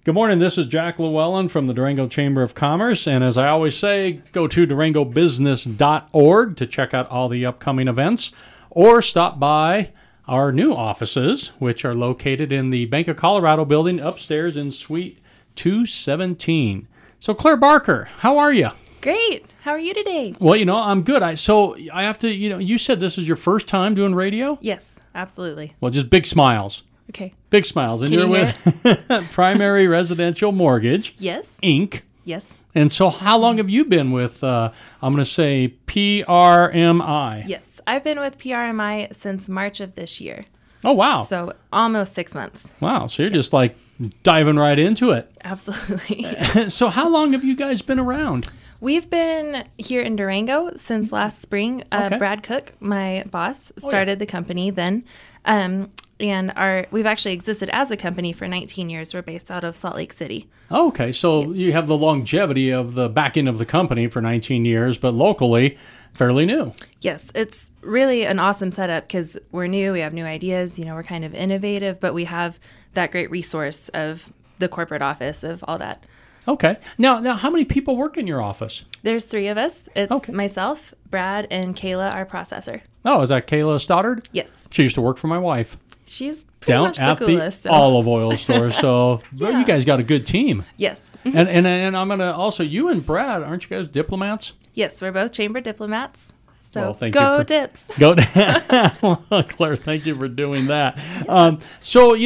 Good morning. This is Jack Llewellyn from the Durango Chamber of Commerce. And as I always say, go to durangobusiness.org to check out all the upcoming events or stop by our new offices, which are located in the Bank of Colorado building upstairs in Suite 217. So Claire Barker, how are you? Great. How are you today? Well, I'm good. I have to, you said this is your first time doing radio? Yes, absolutely. Well, just big smiles. Okay. Big smiles. And Can you're you with Primary Residential Mortgage, Yes. Inc. Yes. And so how long have you been with, I'm going to say, PRMI? Yes. I've been with PRMI since March of this year. Oh, wow. So almost 6 months. Wow. So you're just like diving right into it. Absolutely. So how long have you guys been around? We've been here in Durango since last spring. Okay. Brad Cook, my boss, started the company then. And we've actually existed as a company for 19 years. We're based out of Salt Lake City. Oh, okay. So Yes. you have the longevity of the back end of the company for 19 years, but locally, fairly new. Yes, it's really an awesome setup because we're new. We have new ideas. We're kind of innovative, but we have that great resource of the corporate office, of all that. Okay. Now, how many people work in your office? There's 3 of us. It's Okay. myself, Brad, and Kayla, our processor. Oh, is that Kayla Stoddard? Yes. She used to work for my wife. She's pretty Down much at the coolest. the olive oil store. So well, Yeah. you guys got a good team. Yes. And I'm going to also, you and Brad, aren't you guys diplomats? Yes, we're both chamber diplomats. So Well, thank you go for- Dips. Go, well, Claire. Thank you for doing that. So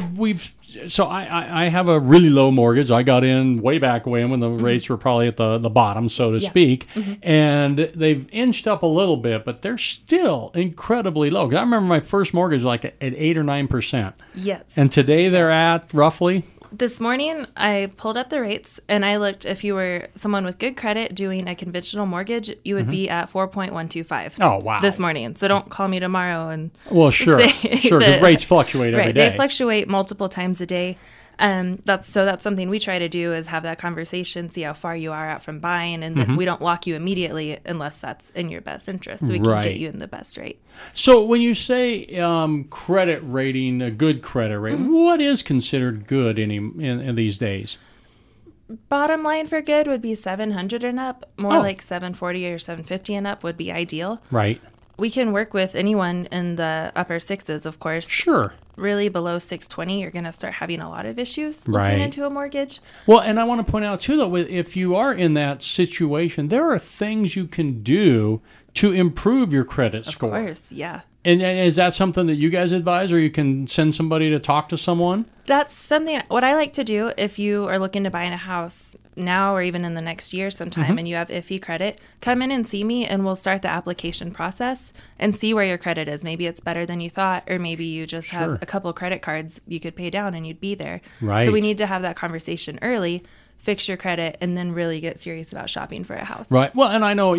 I have a really low mortgage. I got in way back when the rates were probably at the bottom, so to Yeah. speak, and they've inched up a little bit, but they're still incredibly low. 'Cause I remember my first mortgage was like at 8 or 9%, Yes. and today they're at roughly. This morning, I pulled up the rates and I looked. If you were someone with good credit doing a conventional mortgage, you would be at 4.125. Oh, wow. This morning. So don't call me tomorrow and Well, sure, say sure, because that- rates fluctuate every right. day. They fluctuate multiple times a day. That's something we try to do is have that conversation, see how far you are out from buying, and then we don't lock you immediately unless that's in your best interest. So we can Right. get you in the best rate. So when you say credit rating, a good credit rating, what is considered good in these days? Bottom line for good would be 700 and up. More Oh. like 740 or 750 and up would be ideal. Right. We can work with anyone in the upper sixes, of course. Sure. Really below 620, you're going to start having a lot of issues Right. looking into a mortgage. Well, and I want to point out too, though, if you are in that situation, there are things you can do to improve your credit score. Of course, yeah. And is that something that you guys advise, or you can send somebody to talk to someone? That's something, what I like to do if you are looking to buy in a house now or even in the next year sometime and you have iffy credit, come in and see me and we'll start the application process and see where your credit is. Maybe it's better than you thought, or maybe you just Sure. have a couple credit cards you could pay down and you'd be there. Right. So we need to have that conversation early, fix your credit, and then really get serious about shopping for a house. Right. Well, and I know,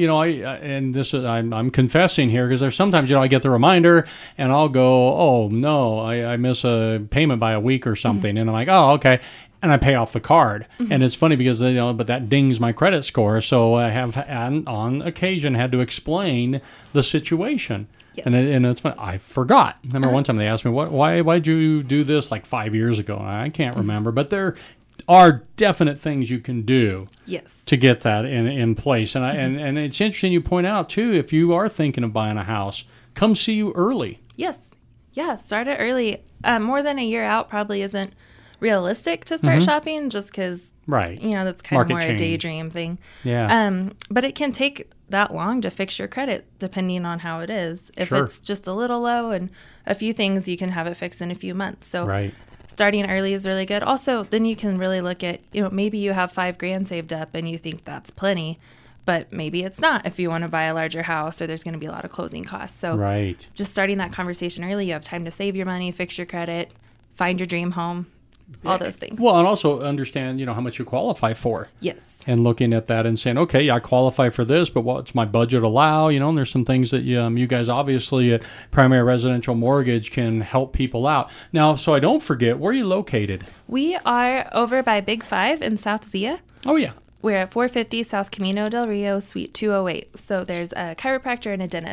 I'm confessing here because there's sometimes, I get the reminder and I'll go, oh no, I miss a payment by a week or something. And I'm like, oh, okay. And I pay off the card. And it's funny because, but that dings my credit score. So I have on occasion had to explain the situation. Yes. And it's funny. I forgot. I remember one time they asked me, why'd you do this like 5 years ago? And I can't remember, but there are definite things you can do Yes. to get that in place. And and it's interesting you point out too, if you are thinking of buying a house, come see you early. Yes. Yeah, start it early. More than a year out probably isn't realistic to start shopping just because, Right. that's kind Market of more change. a daydream thing. Yeah. But it can take that long to fix your credit depending on how it is. If Sure. it's just a little low and a few things, you can have it fixed in a few months. So Right. starting early is really good. Also, then you can really look at, maybe you have $5,000 saved up and you think that's plenty, but maybe it's not if you want to buy a larger house or there's going to be a lot of closing costs. So Right. just starting that conversation early, you have time to save your money, fix your credit, find your dream home, all those things. Well, and also understand, how much you qualify for. Yes. And looking at that and saying, okay, I qualify for this, but what's my budget allow? And there's some things that you guys obviously at Primary Residential Mortgage can help people out. Now, so I don't forget, where are you located? We are over by Big Five in South Zia. Oh, yeah. We're at 450 South Camino del Rio, Suite 208. So there's a chiropractor and a dentist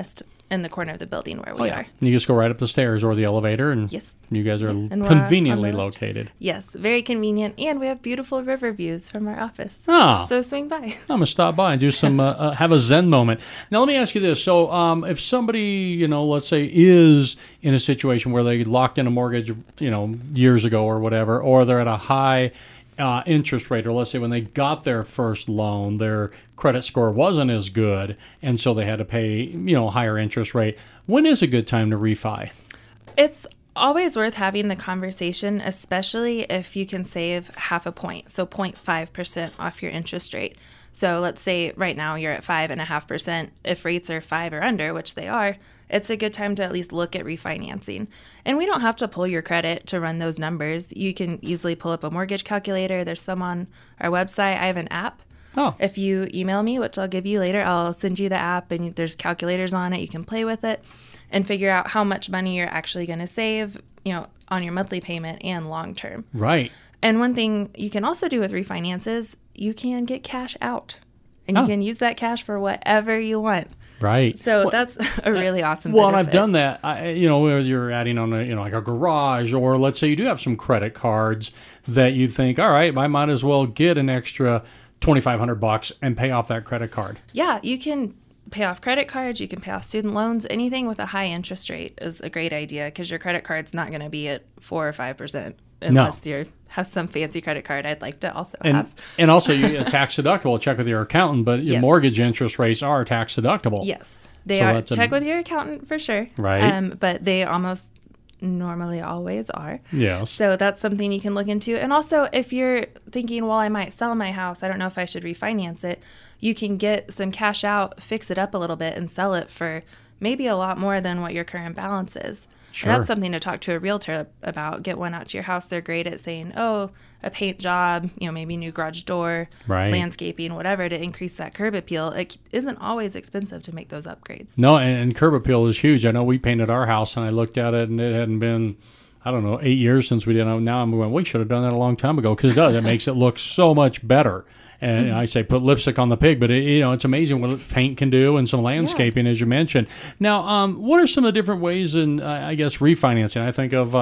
in the corner of the building where we are. You just go right up the stairs or the elevator, and Yes. you guys are And we're conveniently on the left. located. Yes, very convenient, and we have beautiful river views from our office. Oh. So swing by. I'm gonna stop by and do some have a Zen moment. Now let me ask you this: so if somebody, let's say, is in a situation where they locked in a mortgage, years ago or whatever, or they're at a high interest rate, or let's say when they got their first loan, their credit score wasn't as good, and so they had to pay, higher interest rate. When is a good time to refi? It's always worth having the conversation, especially if you can save half a point, so 0.5% off your interest rate. So let's say right now you're at 5.5%. If rates are 5 or under, which they are, it's a good time to at least look at refinancing. And we don't have to pull your credit to run those numbers. You can easily pull up a mortgage calculator. There's some on our website. I have an app. Oh. If you email me, which I'll give you later, I'll send you the app, and there's calculators on it. You can play with it and figure out how much money you're actually going to save, on your monthly payment and long term. Right. And one thing you can also do with refinances, you can get cash out, and you can use that cash for whatever you want. Right. So that's a really awesome Well, and benefit. I've done that. Where you're adding on like a garage, or let's say you do have some credit cards that you think, all right, I might as well get an extra $2,500 and pay off that credit card. Yeah, you can pay off credit cards, you can pay off student loans. Anything with a high interest rate is a great idea, because your credit card's not going to be at 4 or 5% unless you have some fancy credit card I'd like to also have. And also, you tax deductible. Check with your accountant, but your mortgage interest rates are tax deductible. Yes, they are. Check with your accountant for sure. Right. But they almost normally always are. Yes. So that's something you can look into. And also, if you're thinking, well, I might sell my house, I don't know if I should refinance it, you can get some cash out, fix it up a little bit, and sell it for maybe a lot more than what your current balance is. Sure. And that's something to talk to a realtor about. Get one out to your house. They're great at saying, a paint job, maybe new garage door, landscaping, whatever, to increase that curb appeal. It isn't always expensive to make those upgrades. No, and curb appeal is huge. I know we painted our house, and I looked at it, and it hadn't been, 8 years since we did it. Now I'm going, we should have done that a long time ago, because it does. It makes it look so much better. And I say put lipstick on the pig, but it's amazing what paint can do, and some landscaping, as you mentioned. Now, what are some of the different ways in, refinancing? I think of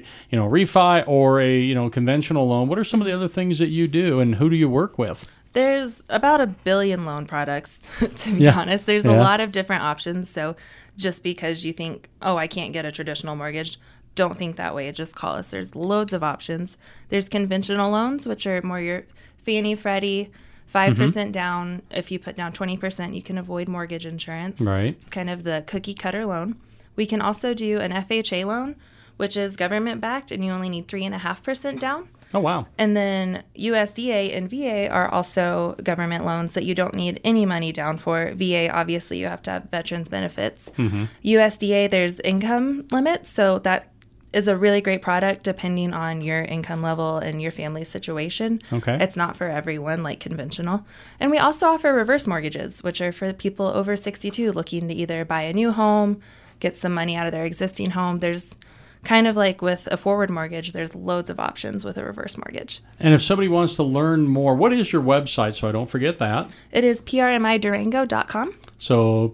refi or a conventional loan. What are some of the other things that you do, and who do you work with? There's about 1 billion loan products, to be honest. There's a lot of different options. So just because you think, I can't get a traditional mortgage, don't think that way. Just call us. There's loads of options. There's conventional loans, which are more your Fannie, Freddie, 5% down. If you put down 20%, you can avoid mortgage insurance. Right. It's kind of the cookie cutter loan. We can also do an FHA loan, which is government backed, and you only need 3.5% down. Oh, wow. And then USDA and VA are also government loans that you don't need any money down for. VA, obviously, you have to have veterans benefits. USDA, there's income limits, so that is a really great product depending on your income level and your family situation. Okay. It's not for everyone like conventional. And we also offer reverse mortgages, which are for people over 62 looking to either buy a new home, get some money out of their existing home. There's kind of like with a forward mortgage, there's loads of options with a reverse mortgage. And if somebody wants to learn more, what is your website, so I don't forget that? It is prmidurango.com. So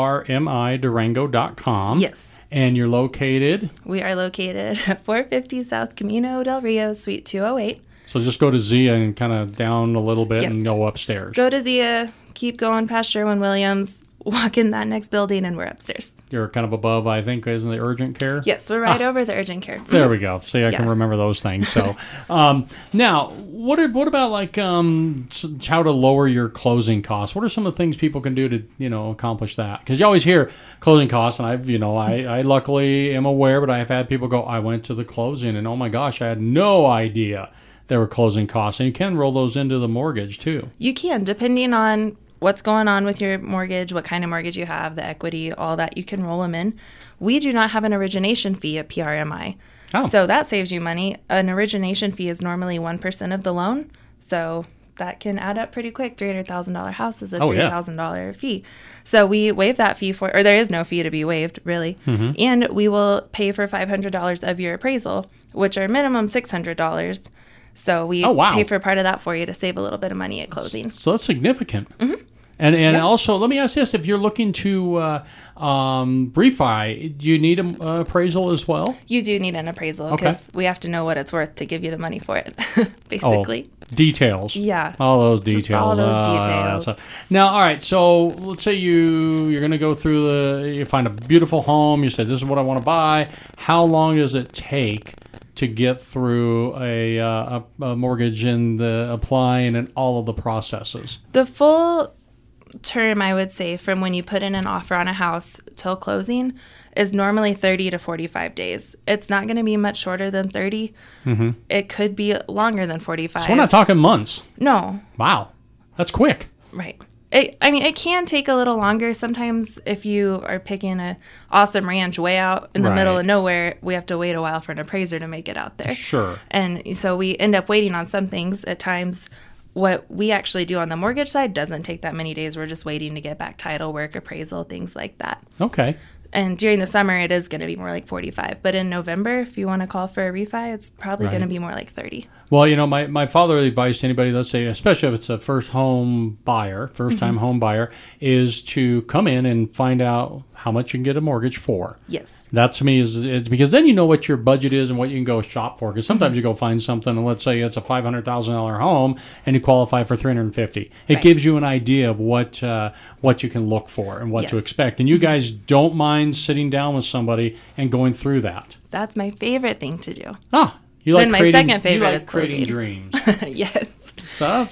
prmidurango.com. Yes. And you're located? We are located at 450 South Camino del Rio, Suite 208. So just go to Zia and kind of down a little bit and go upstairs. Go to Zia, keep going past Sherwin-Williams, walk in that next building, and we're upstairs. You're kind of above, I think, isn't the urgent care? Yes, we're right over the urgent care. There we go. See, I can remember those things. So now, what about like how to lower your closing costs? What are some of the things people can do to accomplish that? Because you always hear closing costs, and I luckily am aware, but I've had people go, I went to the closing, and oh my gosh, I had no idea there were closing costs, and you can roll those into the mortgage too. You can, depending on what's going on with your mortgage, what kind of mortgage you have, the equity, all that, you can roll them in. We do not have an origination fee at PRMI. Oh. So that saves you money. An origination fee is normally 1% of the loan. So that can add up pretty quick. $300,000 house is a $3,000 fee. So we waive that fee or there is no fee to be waived, really. And we will pay for $500 of your appraisal, which are minimum $600. So we pay for part of that for you to save a little bit of money at closing. So that's significant. And also, let me ask this: if you're looking to refi, do you need an appraisal as well? You do need an appraisal because we have to know what it's worth to give you the money for it, basically. Details. Yeah. All those details. Just all those details. Now, all right. So let's say you're going to go through you find a beautiful home. You say, this is what I want to buy. How long does it take to get through a mortgage and the applying and all of the processes? The full term, I would say, from when you put in an offer on a house till closing is normally 30 to 45 days. It's not going to be much shorter than 30. Mm-hmm. It could be longer than 45. So we're not talking months. No. Wow. That's quick. Right. It can take a little longer. Sometimes if you are picking an awesome ranch way out in the middle of nowhere, we have to wait a while for an appraiser to make it out there. Sure. And so we end up waiting on some things at times. What we actually do on the mortgage side doesn't take that many days. We're just waiting to get back title work, appraisal, things like that. Okay. And during the summer, it is going to be more like 45. But in November, if you want to call for a refi, it's probably going to be more like 30. Well, my fatherly advice to anybody, let's say, especially if it's a first-time home buyer, is to come in and find out how much you can get a mortgage for. Yes. That to me is because then you know what your budget is and what you can go shop for. Because sometimes you go find something, and let's say it's a $500,000 home, and you qualify for $350,000. It gives you an idea of what you can look for and what to expect. And you guys don't mind sitting down with somebody and going through that. That's my favorite thing to do. You like then my creating, second favorite is creating closing. dreams. Yes. That's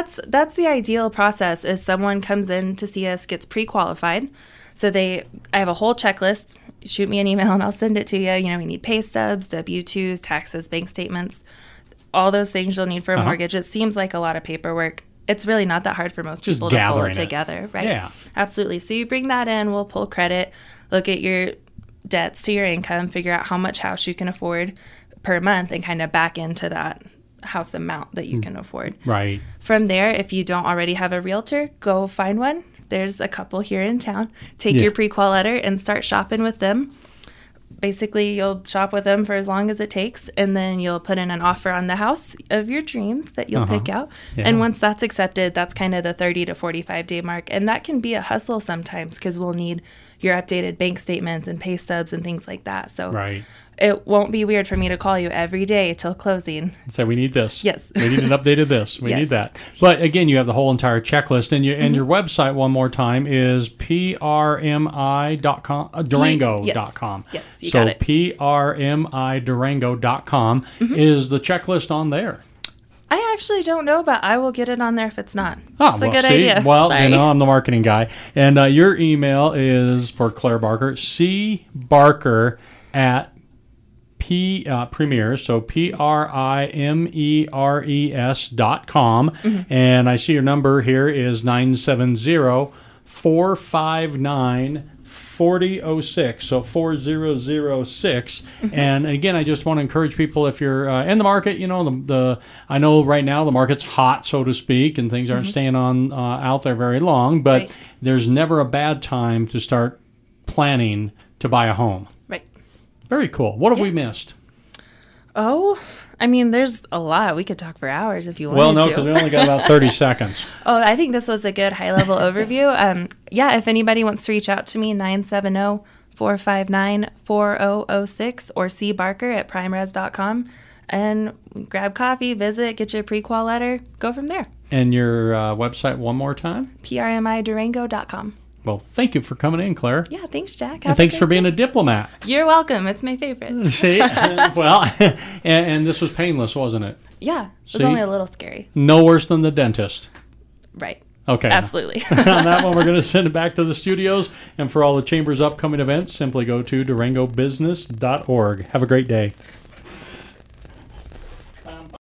the ideal process. Is someone comes in to see us, gets pre-qualified. So I have a whole checklist. Shoot me an email and I'll send it to you. We need pay stubs, W-2s, taxes, bank statements, all those things you'll need for a mortgage. It seems like a lot of paperwork. It's really not that hard for most people to pull it together, right? Yeah. Absolutely. So you bring that in, we'll pull credit, look at your debts to your income, figure out how much house you can afford per month and kind of back into that house amount that you can afford. Right. From there, if you don't already have a realtor, go find one. There's a couple here in town. Take your pre-qual letter and start shopping with them. Basically, you'll shop with them for as long as it takes, and then you'll put in an offer on the house of your dreams that you'll pick out. Yeah. And once that's accepted, that's kind of the 30 to 45-day mark. And that can be a hustle sometimes because we'll need your updated bank statements and pay stubs and things like that. So it won't be weird for me to call you every day till closing. Say, we need this. Yes. We need an updated this. We need that. But again, you have the whole entire checklist. And your website, one more time, is prmi.com, Durango.com. Yes, you got it. So prmidurango.com is the checklist on there. I actually don't know, but I will get it on there if it's not. That's a good idea. Well, I'm the marketing guy. And your email is, for Claire Barker, cbarker at Premiers, so PRIMERES.com. And I see your number here is 970-459-4006, so 4006. And again, I just want to encourage people, if you're in the market, I know right now the market's hot, so to speak, and things aren't staying on out there very long, but there's never a bad time to start planning to buy a home. Right. Very cool. What have we missed? Oh, there's a lot. We could talk for hours if you wanted to. Well, no, because we only got about 30 seconds. Oh, I think this was a good high-level overview. If anybody wants to reach out to me, 970-459-4006 or cbarker@primres.com, and grab coffee, visit, get your pre-qual letter, go from there. And your website one more time? prmidurango.com. Well, thank you for coming in, Claire. Yeah, thanks, Jack. And thanks for being a diplomat. You're welcome. It's my favorite. See? Well, and this was painless, wasn't it? Yeah. It was only a little scary. No worse than the dentist. Right. Okay. Absolutely. On that one, we're going to send it back to the studios. And for all the Chamber's upcoming events, simply go to durangobusiness.org. Have a great day.